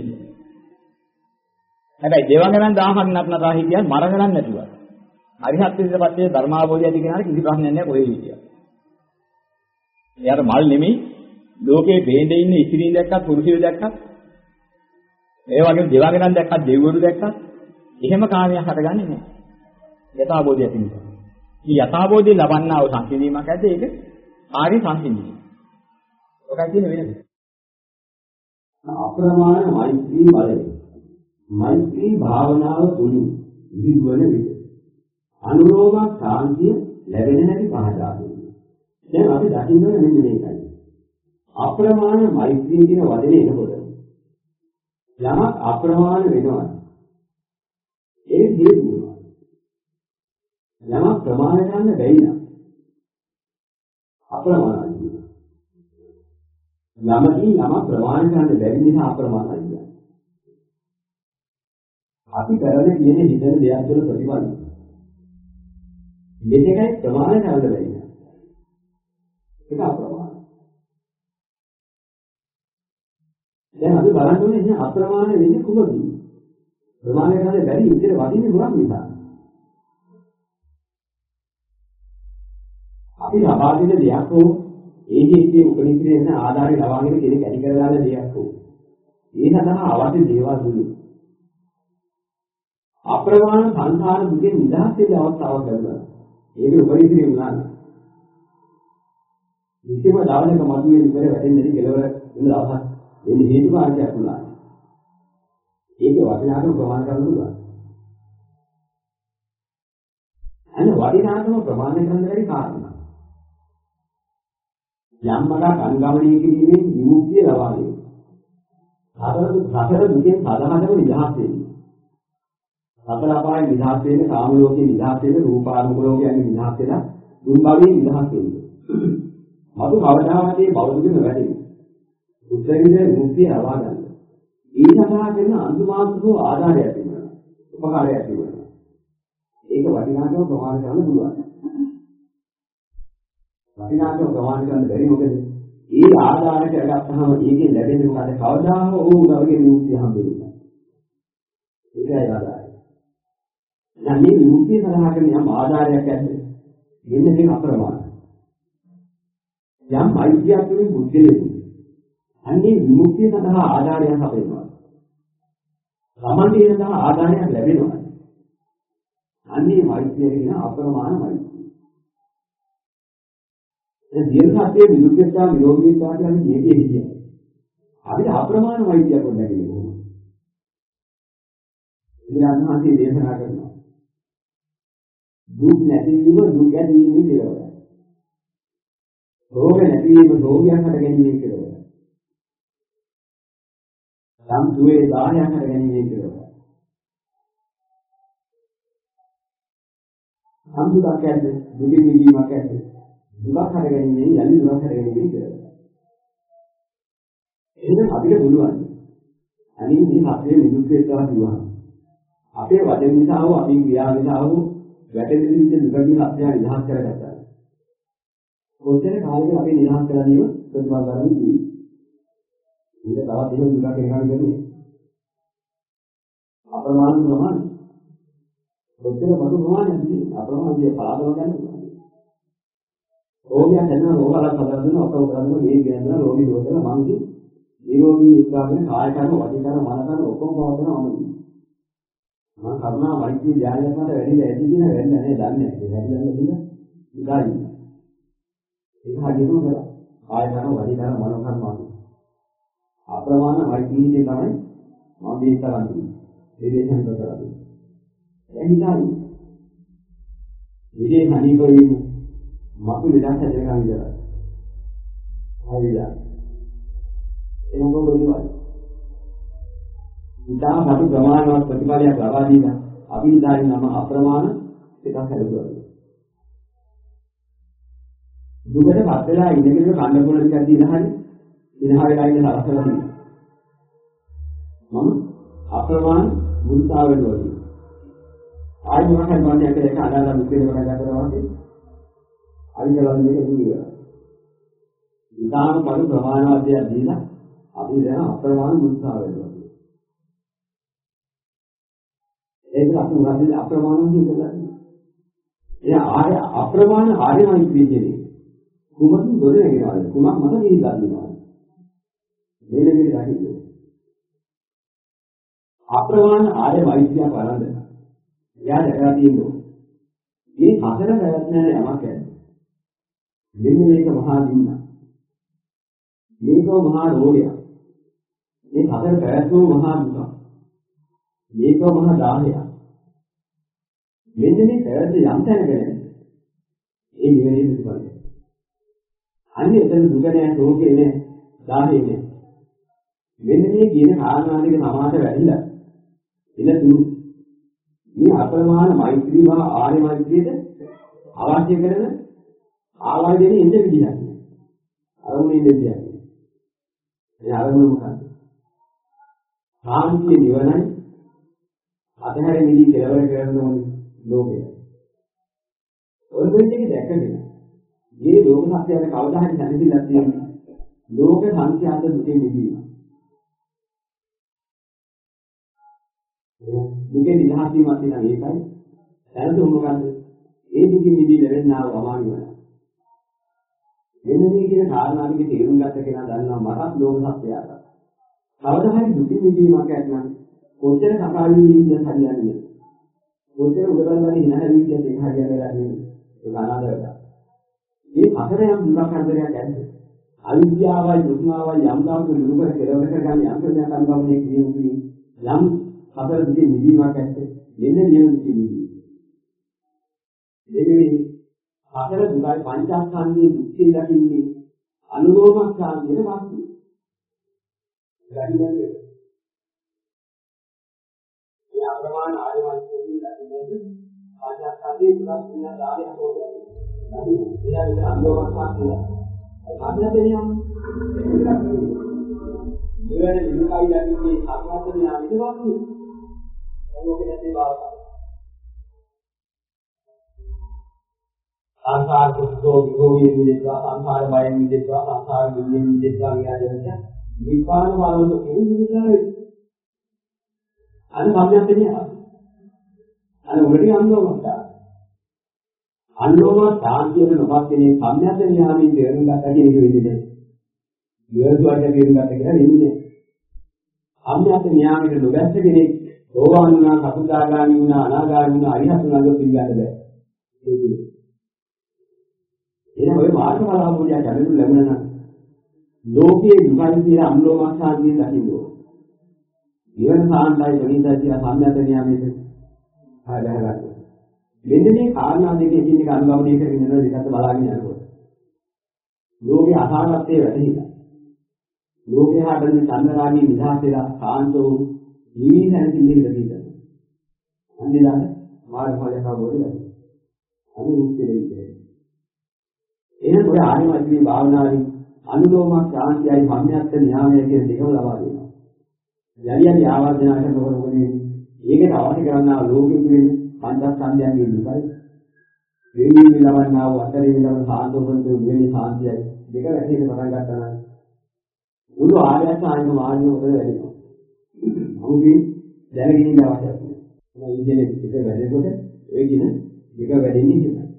හැබැයි දේව ගණන් දහහක් නටනතා හිටියත් මර ගණන් නැතුව. හරිහත් විදිහටපත් ධර්මාභෝධය ඇති කෙනාට කිසි ප්‍රශ්නයක් නැහැ කොහේ හිටියත්. එයාට මල් නෙමෙයි ලෝකේ බේඳේ ඉන්න ඉතිරින් දැක්කත් පුරුෂයෝ දැක්කත් ඒ වගේම දේව ගණන් දැක්කත් දෙවිවරු දැක්කත් එහෙම කාර්යයක් හටගන්නේ නැහැ. යථාභෝධය ඇති නිසා. මේ යථාභෝධය ලබන්නා වූ සංසිඳීමක් ඇද්ද ඒක ආරි සංසිඳීම. ඔකයි කියන වෙනස. අප්‍රමාණ මෛත්‍රී බලය. මෛත්‍රී භාවනාව තුලින් විදුවන විට අනුලෝම ශාන්තිය ලැබෙන හැටි පහදා දෙනවා. දැන් අපි දකින්න ඕනේ මෙන්න මේකයි. අප්‍රමාණ මෛත්‍රී කියන වචනේ එනකොට යමක් අප්‍රමාණ වෙනවා. ඒ හේතු වෙනවා. යමක් ප්‍රමාණ ගන්න බැරි නම් අප්‍රමාණයි. යමකින් යමක් ප්‍රමාණ ගන්න බැරි නිසා අප්‍රමාණයි. අපි කරන්නේ කියන හිතන දෙයක් වල ප්‍රතිඵල. මේකයි ප්‍රමාණ කරන්න බැරි නෑ. ඒක අප්‍රමාණ. දැන් අපි බලන්න ඕනේ ඉතින් අප්‍රමාණ වෙන්නේ කොහොමද? ප්‍රමාණ කරන්න බැරි ඉතින් වදින්නේ මොකක් නිසා? අපි ලබා දෙන දෙයක් හෝ ඒ ජීවිතයේ උපනිශ්‍රේන ආධාරය ලබාගෙන කෙනෙක් ඇති කරගන්න දෙයක් හෝ ඒ සඳහා අවශ්‍ය දේවල් දුන්නේ අප්‍රමාණ සංඛාර දුකෙන් නිදහස් වෙන්න අවස්ථාවක් ලැබුණා. ඒක උපරිශ්‍රේ වුණා. කිසිම දාවනක මතුවේ ඉවර වැටෙන්නේ නැති කෙලවර වෙන දවසක් එන්නේ හේතු කාරණයක් වුණා. ඒක වටිනාකම ප්‍රමාණ කරන්න පුළුවන්. අනේ වටිනාකම ප්‍රමාණ කරන්න බැරි කාරණා. යම්මකට අනුගමනය කිරීමෙන් විමුක්තිය ලබා ගැනීම. සතර දුකෙන් සාධාරණව නිදහස් වෙන්න. සතර අපායන් නිදහස් වෙන්න, කාම ලෝකේ නිදහස් වෙන්න, රූපාරූප ලෝකයන් නිදහස් වෙන්න, දුන් භවයෙන් නිදහස් වෙන්න. මතු කවදාවත් මේ බෞද්ධිකම වැඩි. උත්තරීතර මුක්තිය ලබා ගන්න. ඒ සඳහා කරන අන්තිමාන්තෝ ආධාරයක් තිබෙනවා. උපකාරයක් තිබෙනවා. ඒක වටිනාකම ප්‍රමාණ කරන්න පුළුවන්. වටිනාකම ප්‍රමාණ කරන්න බැරි මොකද? ඒ ආධාරයට අගත්තාම ඒකෙන් ලැබෙන්නේ මොකද? කවදාම ඕ උදව්ගේ මුක්තිය හම්බෙන්නේ නැහැ. ඒකයි ආධාරය. දැන් මේ විමුක්තිය සඳහා කරන යම් ආධාරයක් ඇද්ද? මෙන්න මේක අප්‍රමාණ. යම් මෛත්‍රියක් තුළින් බුද්ධිලෙන්නේ. අන්නේ විමුක්තිය සඳහා ආධාරයක් අපේනවා. සමාධිය සඳහා ආධාරයක් ලැබෙනවා. අන්නේ මෛත්‍රිය කියන අප්‍රමාණ මෛත්‍රිය. ඒ දීර්ඝාතයේ විමුක්තියතා නිරෝගීතා කියන මේකේ හිතියි. අපි අප්‍රමාණ මෛත්‍රියක් කොටගෙන කොහොමද? ඉතින් අන්තිමට දේශනා කරනවා. දුක් නැතිවීම දුක් ඇතිවීම කියලා. රෝග නැතිවීම රෝගයන් හට ගැනීම කියලා. සම් දුවේ දායයන් හට ගැනීම කියලා. සම්දුක් ඇද්ද දුක නිවීමක් ඇද්ද දුක හට ගැනීම යලි දුක හට ගැනීම කියලා. එහෙනම් අපිට පුළුවන්. අනිත් මේ අපේ නිදුක්කේතා කිව්වා. අපේ වචන නිසා හෝ අපේ ක්‍රියා නිසා හෝ වැටෙන විදිහට දුකින් අපේ නිදහස් කරගත්තා. කොච්චර කාලෙක අපි නිදහස් කරලා දීම ප්‍රතිඵල ගන්න ජීවි. ඊට තවත් එහෙම දුකක් එනවා කියන්නේ. අප්‍රමාණ ප්‍රමාණ. කොච්චර බඩු ප්‍රමාණයක් තියෙනවා අප්‍රමාණයේ පාදව ගන්න පුළුවන්. රෝගියා හැදෙන රෝගලක් හදලා දෙනවා ඔක උදා දෙනවා මේ කියනවා රෝගී දෝෂල මං කි නිරෝගී විස්වාගෙන කාය කර්ම වචී කර්ම මන කර්ම ඔක්කොම පවතනවා මම මම කරුණා වෛද්‍ය ඥානයක් මත වැඩිලා ඇති දින වෙන්නේ නැහැ දන්නේ නැහැ වැඩිලා දින ඉඳායි ඒක හදිනු කරා කාය කර්ම වචී කර්ම මන කර්ම අප්‍රමාණ වෛද්‍යීය තමයි මම මේ කරන්නේ ඒ දේශන කරන්නේ එහිදායි විදේ මණිකෝයි මතු විලාස දෙකක් විතරයි හරිද එහෙනම් කොහොමද ඉතාම සතු ප්‍රමාණවත් ප්‍රතිඵලයක් ලබා දීලා අපි ඉදාරින් නම අප්‍රමාණ එකක් හැදුවා දුකට පත් වෙලා ඉඳගෙන කන්න පොළ ටිකක් දීලා හරි ඉනහ වෙලා ඉන්න සරසලා මම අප්‍රමාණ මුල්තාවෙ වගේ ආයි මොකක්ද මම යන්නේ ඒක අදාළ මුකේ වල ගන්නවා වගේ අනිකලන් මේක දුන්නා ඉතාම බඩු ප්‍රමාණවත් දෙයක් දීලා අපි දැන් අප්‍රමාණ මුල්තාවෙ වගේ ඒක අපි උගන්වන්නේ අප්‍රමාණ කියලා. ඒ ආර්ය අප්‍රමාණ ආර්යමයි කියන්නේ. කුමක් දොරේ කියනවා. කුමක් මත නිහිලා දිනවා. මේක විදිහට හිතේ. අප්‍රමාණ ආර්ය වෛද්‍යය බලන්න. එයා දැකලා තියෙනවා. මේ හතර ප්‍රයත්නයේ යමක් නැහැ. මෙන්න මේක මහා දින්න. මේක මහා රෝගය. මේ හතර ප්‍රයත්නෝ මහා දුක. මේක මහා දාහය. මෙන්න මේ පැවැත්ම යම් තැනක නැහැ. ඒ නිවැරදි ප්‍රතිඵලය. අනිත් එතන දුක නැහැ, රෝගේ නැහැ, දාහය නැහැ. මෙන්න මේ කියන කාරණා දෙක සමාත වැඩිලා. එළ තුරු. මේ අප්‍රමාණ මෛත්‍රී මහා ආර්ය මෛත්‍රියට අවශ්‍ය කරන ආවර්ජනේ ඉන්න විදිහක්. අරමුණේ ඉන්න විදිහක්. ඒ අරමුණ මොකක්ද? සාන්තිය නිවනයි අධහැරෙන විදිහ කෙලවර කරන ඕනේ ලෝකය. ඔය දෙකේ දැකගෙන මේ ලෝක සත්‍යයට කවදා හරි දැනෙන්නක් තියෙනවා. ලෝක සංඛ්‍යාත දුකේ නිදීම. දුකේ නිදහස් වීමක් තියෙනවා ඒකයි. දැනතු මොකද්ද? ඒ දුකින් නිදී ලැබෙනා වූ අමාරු වෙනවා. මෙන්න මේ කියන කාරණා ටික තේරුම් ගත්ත කෙනා දන්නවා මටත් ලෝක සත්‍යයට. කවදා හරි දුකින් නිදීමක් ඇත්නම් කොච්චර කපාවී විදියට හරියන්නේ නැහැ. කොච්චර උඩබල්වල ඉනහරි විදියට ඒක හරියන්නේ නැහැ. ඒක අනාදරයක්. මේ හතරෙන් දුක කරදරයක් ඇද්ද? අවිද්‍යාවයි දුක්මාවයි යම් දාමක දුක කෙලවර කරගන්න යම් ප්‍රඥා කන්දවන්නේ කියන්නේ යම් හතර දුකේ නිදීමක් ඇද්ද? මෙන්න නියම නිදීම. එන්නේ හතර දුකයි පංචස්කන්ධයේ දුක්ඛේ දකින්නේ අනුලෝමස්කන්ධයේ වාස්තු. ගන්නේ අප්‍රමාණ ආයමන්තයෙන් ලැබෙන්නේ ආජාතදී තුනක් වෙන දායක හොයන්නේ. හරි. එයා විතර අනුලෝමයක් තියෙනවා. අඥාතේයම් මෙවැනි විමුක්තිය ලැබීමේ අඥාතේය අනිවාර්යයි. ඔයෝකේ දේවාව. සංසාර කුසෝ විභෝගී විදේවා සංසාර බයෙන් විදේවා සංසාර දුකින් විදේවා කියන නිපාන වලට කියන්නේ අන්න සම්යන්තනේ අන්න උගටි අන්දෝමත් අන්දෝම සාන්තිය නොපත්නේ සම්යන්තනේ යාමී තේරුම් ගන්න කියන එක වෙන්නේ නැහැ. විවෘතවද තේරුම් ගන්න කියලා වෙන්නේ නැහැ. සම්යන්තනේ යාමීට නොබැස්ස කෙනෙක් සෝවාන් වුණා, සතරදාගාමී වුණා, අනාගාමී වුණා, අරිහත් වුණා කියලා පිළිගන්න බෑ. ඒක එහෙනම් ඔය මාර්ගඵල අවබෝධය ගැනීම ලැබුණා නම් ලෝකයේ දුකයි කියලා අනුලෝමස්ථානදී දකින්න ඕන. ජීවන සාන්තයි ප්‍රණීතයි කියලා සම්යන්තනේ යාමීට ආදාහගන්න. මෙන්න මේ කාරණා දෙකේ එකින් එක අනුගමනය කරගෙන යන දෙකට බලාගෙන යනකොට ලෝකේ අසහනත්වයේ වැඩිලා ලෝකේ හදන චන්දරාගී විදහාස වෙලා කාන්තෝ නිවිසන් පිළිදෙල දීලා අන්නේලා මාර්ගඵලයක් අවබෝධ වෙනවා. අනේ මුක්තිය දෙන්නේ. එහෙනම් ඔය ආනිමත්‍රි භාවනාවේ අනුලෝම ශාන්තියයි සම්යත්ත න්යාමය කියන දෙකම ලබා දෙනවා. යලියලි ආවර්ජනා කරනකොට මොකද වෙන්නේ? ඒකට අවශ්‍ය කරනා ලෝකෙ කියන පංචස්කන්ධයන්ගේ දුකයි දෙවියන් ලබන්නා වූ අතරේ ලබන සාන්තෝපන්තු වෙන්නේ සාන්තියයි දෙක වැටෙන්න පටන් ගන්නවා නම් මුළු ආර්ය අෂ්ටාංග මාර්ගය උඩ වැඩෙනවා. මොකද දැනගෙන ඉන්න අවශ්‍යයි. මේ ඉන්නේ දෙක වැඩෙනකොට ඒ කියන දෙක වැඩෙන්නේ කියලා.